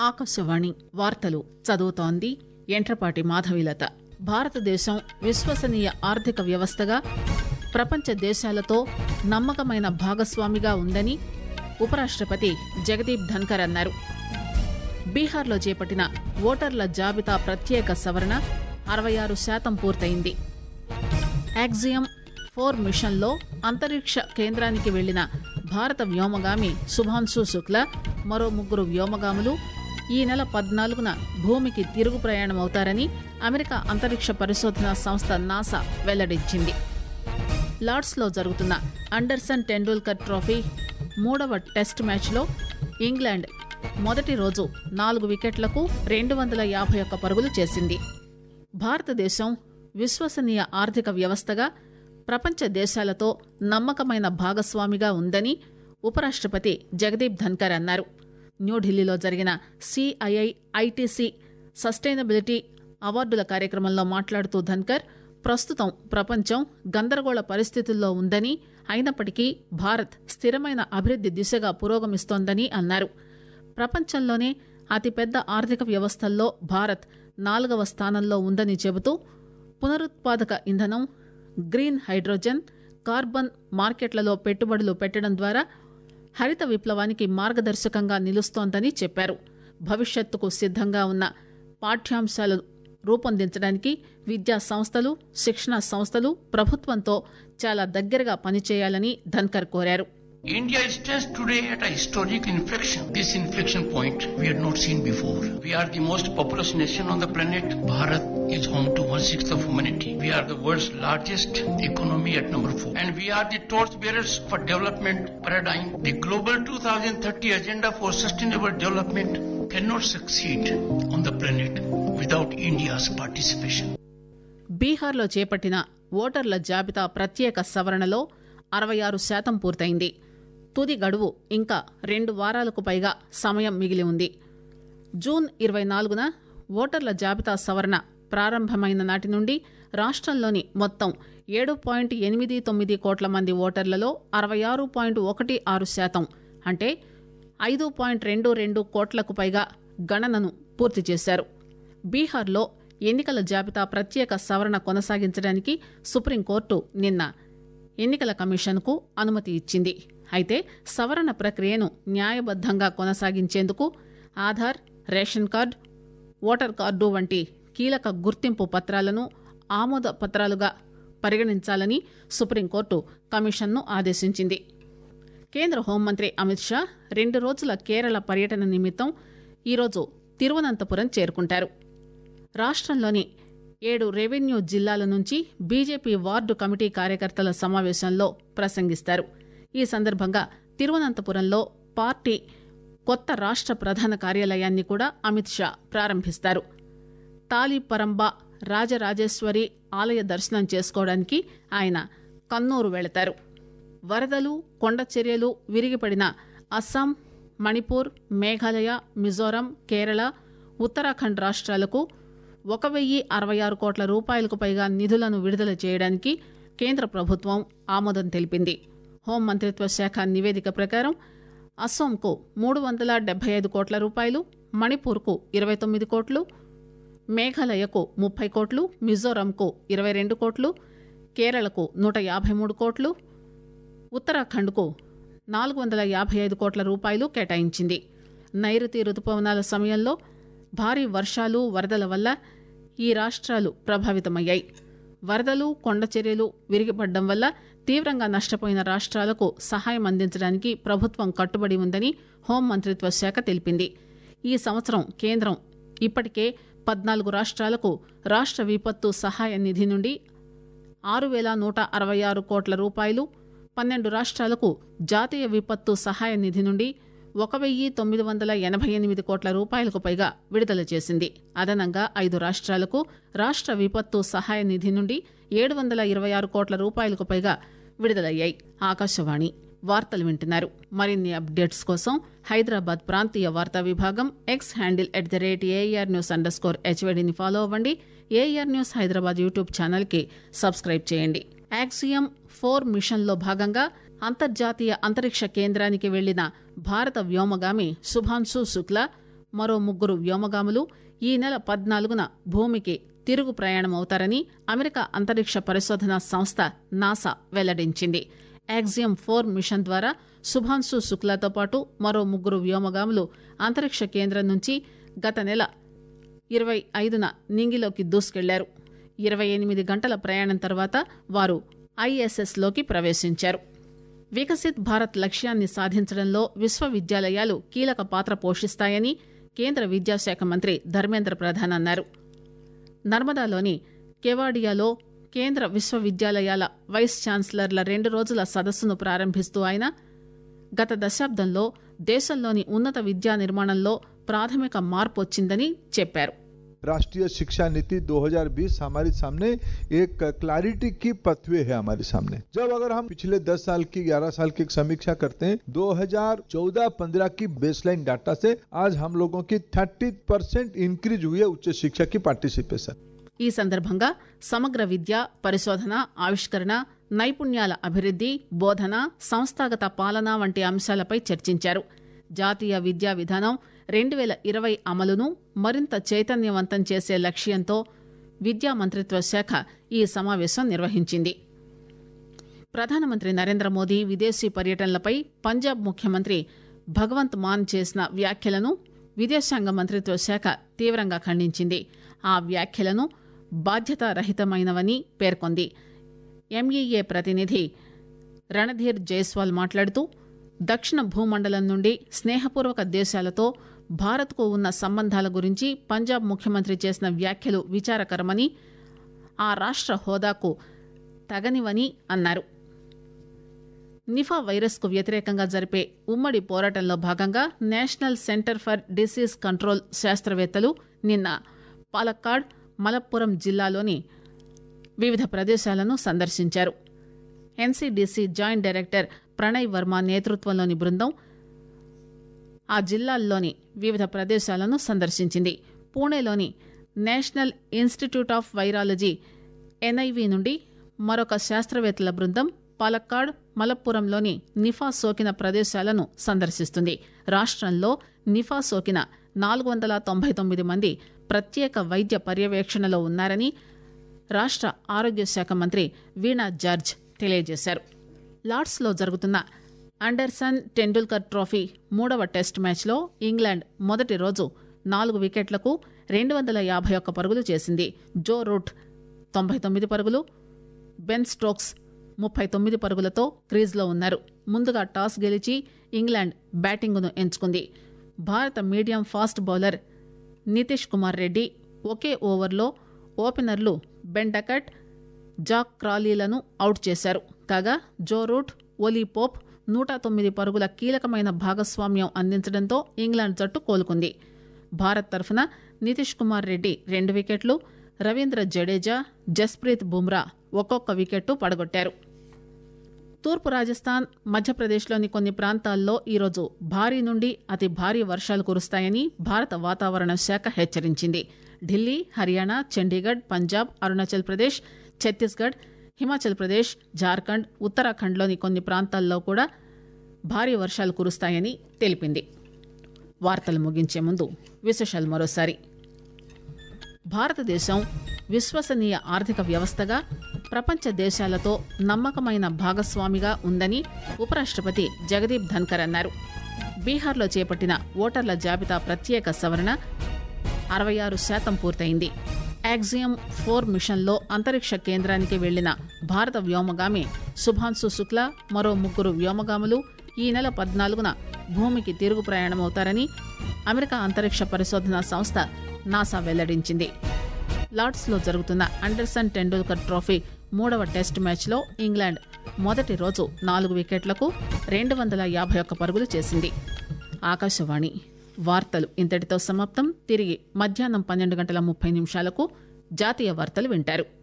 ఆకాశవాణి వార్తలు చదువుతోంది యంట్రపాటి మాధవీలత. భారతదేశం విశ్వసనీయ ఆర్థిక వ్యవస్థగా ప్రపంచ దేశాలతో నమ్మకమైన భాగస్వామిగా ఉందని ఉపరాష్టపతి జగదీప్ ధన్కర్ అన్నారు. బీహార్లో చేపట్టిన ఓటర్ల జాబితా ప్రత్యేక సవరణ 66% పూర్తయింది. యాక్సియం 4 మిషన్లో అంతరిక్ష కేంద్రానికి వెళ్లిన భారత వ్యోమగామి శుభాంశు శుక్లా, మరో 3 వ్యోమగాములు ఈ నెల 14న భూమికి తిరుగు ప్రయాణమవుతారని అమెరికా అంతరిక్ష పరిశోధనా సంస్థ నాసా వెల్లడించింది. లార్డ్స్లో జరుగుతున్న అండర్సన్ టెండూల్కర్ ట్రోఫీ 3వ టెస్ట్ మ్యాచ్లో ఇంగ్లాండ్ మొదటి రోజు 4 వికెట్లకు 251 పరుగులు చేసింది. భారతదేశం విశ్వసనీయ ఆర్థిక వ్యవస్థగా ప్రపంచ దేశాలతో నమ్మకమైన భాగస్వామిగా ఉందని ఉపరాష్టపతి జగదీప్ ధన్కర్ అన్నారు. న్యూఢిల్లీలో జరిగిన సిఐఐ ఐటీసీ సస్టైనబిలిటీ అవార్డుల కార్యక్రమంలో మాట్లాడుతూ ధన్కర్ ప్రస్తుతం ప్రపంచం గందరగోళ పరిస్థితుల్లో ఉందని, అయినప్పటికీ భారత్ స్థిరమైన అభివృద్ది దిశగా పురోగమిస్తోందని అన్నారు. ప్రపంచంలోనే అతిపెద్ద ఆర్థిక వ్యవస్థల్లో భారత్ 4వ స్థానంలో ఉందని చెబుతూ పునరుత్పాదక ఇంధనం, గ్రీన్ హైడ్రోజన్, కార్బన్ మార్కెట్లలో పెట్టుబడులు పెట్టడం ద్వారా హరిత విప్లవానికి మార్గదర్శకంగా నిలుస్తోందని చెప్పారు. భవిష్యత్తుకు సిద్దంగా ఉన్న పాఠ్యాంశాలు రూపొందించడానికి విద్యా సంస్థలు, శిక్షణా సంస్థలు ప్రభుత్వంతో చాలా దగ్గరగా పనిచేయాలని ధన్కర్ కోరారు. India stands today at a historic inflection. This inflection point we had not seen before. We are the most populous nation on the planet. Bharat is home to 1/6 of humanity. We are the world's largest economy at number 4. And we are the torchbearers for development paradigm. The global 2030 agenda for sustainable development cannot succeed on the planet without India's participation. బీహార్లో చేపట్టిన ఓటర్ల జాబితా ప్రత్యేక సవరణలో 66% పూర్తయింది. తుది గడువు ఇంకా 2 వారాలకు పైగా సమయం మిగిలి ఉంది. జూన్ 24న ఓటర్ల జాబితా సవరణ ప్రారంభమైన నాటి నుండి రాష్ట్రంలోని మొత్తం 7.89 కోట్ల మంది ఓటర్లలో 66.16% అంటే 5.22 కోట్లకు పైగా గణనను పూర్తి చేశారు. బీహార్లో ఎన్నికల జాబితా ప్రత్యేక సవరణ కొనసాగించడానికి సుప్రీంకోర్టు నిన్న ఎన్నికల కమిషన్కు అనుమతి ఇచ్చింది. అయితే సవరణ ప్రక్రియను న్యాయబద్దంగా కొనసాగించేందుకు Aadhaar, ration card, voter card వంటి కీలక గుర్తింపు పత్రాలను ఆమోద పత్రాలుగా పరిగణించాలని సుప్రీంకోర్టు కమిషన్ను ఆదేశించింది. కేంద్ర హోంమంత్రి అమిత్ షా 2 రోజుల కేరళ పర్యటన నిమిత్తం ఈరోజు తిరువనంతపురం చేరుకుంటారు. రాష్ట్రంలోని 7 రెవెన్యూ జిల్లాల నుంచి బీజేపీ వార్డు కమిటీ కార్యకర్తల సమావేశంలో ప్రసంగిస్తారు. ఈ సందర్భంగా తిరువనంతపురంలో పార్టీ కొత్త రాష్ట్ర ప్రధాన కార్యాలయాన్ని కూడా అమిత్ షా ప్రారంభిస్తారు. తాలిపరంబ రాజరాజేశ్వరి ఆలయ దర్శనం చేసుకోవడానికి ఆయన కన్నూరు వెళతారు. వరదలు, కొండచర్యలు విరిగిపడిన అస్సాం, మణిపూర్, మేఘాలయ, మిజోరం, కేరళ, ఉత్తరాఖండ్ రాష్ట్రాలకు 1,066 కోట్ల రూపాయలకు పైగా నిధులను విడుదల చేయడానికి కేంద్ర ప్రభుత్వం ఆమోదం తెలిపింది. హోంమంత్రిత్వ శాఖ నివేదిక ప్రకారం అస్సాంకు 375 కోట్ల రూపాయలు, మణిపూర్కు 29 కోట్లు, మేఘాలయకు 30 కోట్లు, మిజోరంకు 22 కోట్లు, కేరళకు 153 కోట్లు, ఉత్తరాఖండ్కు 455 కోట్ల రూపాయలు కేటాయించింది. నైరుతి రుతుపవనాల సమయంలో భారీ వర్షాలు, వరదల వల్ల ఈ రాష్ట్రాలు ప్రభావితమయ్యాయి. వరదలు, కొండచర్యలు విరిగిపడడం వల్ల తీవ్రంగా నష్టపోయిన రాష్ట్రాలకు సహాయం అందించడానికి ప్రభుత్వం కట్టుబడి ఉందని హోంమంత్రిత్వ శాఖ తెలిపింది. ఈ సంవత్సరం కేంద్రం ఇప్పటికే 14 రాష్ట్రాలకు రాష్ట్ర విపత్తు సహాయ నిధి నుండి 6,166 కోట్ల రూపాయలు, 12 రాష్ట్రాలకు జాతీయ విపత్తు సహాయ నిధి నుండి 1,988 కోట్ల రూపాయలకు పైగా విడుదల చేసింది. అదనంగా 5 రాష్ట్రాలకు రాష్ట్ర విపత్తు సహాయ నిధి నుండి 726 కోట్ల రూపాయలకు పైగా విడుదలయ్యాయి. ఆకాశవాణి వార్తలు వింటున్నారు. మరిన్ని అప్డేట్స్ కోసం హైదరాబాద్ ప్రాంతీయ వార్తా విభాగం ఎక్స్ హ్యాండిల్ @ARNews_HVDని ఫాలో అవ్వండి. AR news Hyderabad YouTube channel కి సబ్స్క్రైబ్ చేయండి. యాక్సియం 4 మిషన్లో భాగంగా అంతర్జాతీయ అంతరిక్ష కేంద్రానికి వెళ్లిన భారత వ్యోమగామి శుభాంశు శుక్లా, మరో 3 వ్యోమగాములు ఈ నెల 14న భూమికి తిరుగు ప్రయాణమవుతారని అమెరికా అంతరిక్ష పరిశోధనా సంస్థ నాసా వెల్లడించింది. యాక్సియం 4 మిషన్ ద్వారా శుభాంశు శుక్లాతో పాటు మరో 3 వ్యోమగాములు అంతరిక్ష కేంద్రం నుంచి గత నెల 25న నింగిలోకి దూసుకెళ్లారు. 28 గంటల ప్రయాణం తర్వాత వారు ఐఎస్ఎస్లోకి ప్రవేశించారు. వికసిత్ భారత్ లక్ష్యాన్ని సాధించడంలో విశ్వవిద్యాలయాలు కీలక పాత్ర పోషిస్తాయని కేంద్ర విద్యాశాఖ మంత్రి ధర్మేంద్ర ప్రధాన్ అన్నారు. నర్మదాలోని కెవాడియాలో కేంద్ర విశ్వవిద్యాలయాల వైస్ ఛాన్సలర్ల 2 రోజుల సదస్సును ప్రారంభిస్తూ ఆయన గత దశాబ్దంలో దేశంలోని ఉన్నత విద్యా నిర్మాణంలో ప్రాథమిక మార్పు వచ్చిందని చెప్పారు. राष्ट्रीय शिक्षा नीति 2020 हमारे सामने एक क्लैरिटी की पथवे है हमारे सामने. जब अगर हम पिछले 10 साल की 11 साल की समीक्षा करते हैं 2014-15 की बेसलाइन डाटा से आज हम लोगों की 30% इंक्रीज हुई है उच्च शिक्षा की पार्टिसिपेशन. ఈ సందర్భంగా సమగ్ర విద్య, పరిశోధన, ఆవిష్కరణ, నైపుణ్యాల అభివృద్ధి, బోధన, సంస్థాగత పాలన వంటి అంశాలపై చర్చించారు. జాతీయ విద్యా విధానం 2020 అమలును మరింత చైతన్యవంతం చేసే లక్ష్యంతో విద్యా మంత్రిత్వ శాఖ ఈ సమావేశం నిర్వహించింది. ప్రధానమంత్రి నరేంద్ర మోదీ విదేశీ పర్యటనలపై పంజాబ్ ముఖ్యమంత్రి భగవంత్ మాన్ చేసిన వ్యాఖ్యలను విదేశాంగ మంత్రిత్వ శాఖ తీవ్రంగా ఖండించింది. ఆ వ్యాఖ్యలను బాధ్యతారహితమైనవని పేర్కొంది. ఎంఈఏ ప్రతినిధి రణధీర్ జైస్వాల్ మాట్లాడుతూ దక్షిణ భూమండలం నుండి స్నేహపూర్వక దేశాలతో భారత్కు ఉన్న సంబంధాల గురించి పంజాబ్ ముఖ్యమంత్రి చేసిన వ్యాఖ్యలు విచారకరమని, ఆ రాష్ట్ర హోదాకు తగనివని అన్నారు. నిఫా వైరస్కు వ్యతిరేకంగా జరిపే ఉమ్మడి పోరాటంలో భాగంగా national centre for disease control శాస్త్రవేత్తలు నిన్న పాలక్కాడ్, మలప్పురం జిల్లాలోని వివిధ ప్రదేశాలను సందర్శించారు. NCDC joint director Pranay Varma నేతృత్వంలోని బృందం ఆ జిల్లాల్లోని వివిధ ప్రదేశాలను సందర్శించింది. పూణేలోని national institute of virology NIV నుండి మరొక శాస్త్రవేత్తల బృందం పాలక్కాడ్, మలప్పురంలోని నిఫా సోకిన ప్రదేశాలను సందర్శిస్తుంది. రాష్ట్రంలో నిఫా సోకిన 499 మంది ప్రత్యేక వైద్య పర్యవేక్షణలో ఉన్నారని రాష్ట్ర ఆరోగ్య శాఖ మంత్రి వీణా జార్జ్ తెలియజేశారు. లార్డ్స్లో జరుగుతున్న అండర్సన్ టెండూల్కర్ ట్రోఫీ 3వ టెస్ట్ మ్యాచ్లో ఇంగ్లాండ్ మొదటి రోజు 4 వికెట్లకు 251 పరుగులు చేసింది. జో రూట్ 99 పరుగులు, బెన్ స్టోక్స్ 39 పరుగులతో క్రీజ్లో ఉన్నారు. ముందుగా టాస్ గెలిచి ఇంగ్లాండ్ బ్యాటింగ్ను ఎంచుకుంది. భారత medium fast bowler Nitish Kumar Reddy ఒకే ఓవర్లో ఓపెనర్లు బెన్ డకట్, జాక్ క్రాలీలను అవుట్ చేశారు. కాగా జో రూట్, ఓలీ పోప్ 109 పరుగుల కీలకమైన భాగస్వామ్యం అందించడంతో ఇంగ్లాండ్ జట్టు కోలుకుంది. భారత్ తరఫున నితీష్ కుమార్ రెడ్డి 2 వికెట్లు, రవీంద్ర జడేజా, జస్ప్రీత్ బుమ్రా ఒక్కొక్క వికెట్టు పడగొట్టారు. తూర్పు రాజస్థాన్, మధ్యప్రదేశ్లోని కొన్ని ప్రాంతాల్లో ఈరోజు భారీ నుండి అతి భారీ వర్షాలు కురుస్తాయని భారత వాతావరణ శాఖ హెచ్చరించింది. ఢిల్లీ, హర్యానా, చండీగఢ్, పంజాబ్, అరుణాచల్ ప్రదేశ్, ఛత్తీస్గఢ్, హిమాచల్ ప్రదేశ్, జార్ఖండ్, ఉత్తరాఖండ్లోని కొన్ని ప్రాంతాల్లో కూడా భారీ వర్షాలు కురుస్తాయని తెలిపింది. వార్తలు ముగించే ముందు విశేషాలు మరోసారి. భారతదేశం విశ్వసనీయ ఆర్థిక వ్యవస్థగా ప్రపంచ దేశాలతో నమ్మకమైన భాగస్వామిగా ఉందని ఉపరాష్ట్రపతి జగదీప్ ధన్కర్ అన్నారు. బీహార్లో చేపట్టిన ఓటర్ల జాబితా ప్రత్యేక సవరణ 66% పూర్తయింది. యాక్సియం 4 మిషన్లో అంతరిక్ష కేంద్రానికి వెళ్లిన భారత వ్యోమగామి శుభాంశు శుక్లా, మరో 3 వ్యోమగాములు ఈ నెల 14న భూమికి తిరుగు ప్రయాణమవుతారని అమెరికా అంతరిక్ష పరిశోధనా సంస్థ నాసా వెల్లడించింది. లార్డ్స్లో జరుగుతున్న అండర్సన్ టెండూల్కర్ ట్రోఫీ 3వ టెస్ట్ మ్యాచ్లో ఇంగ్లాండ్ మొదటి రోజు 4 వికెట్లకు 251 పరుగులు చేసింది. ఆకాశవాణి వార్తలు ఇంతటితో సమాప్తం. తిరిగి మధ్యాహ్నం 12:30 జాతీయ వార్తలు వింటారు.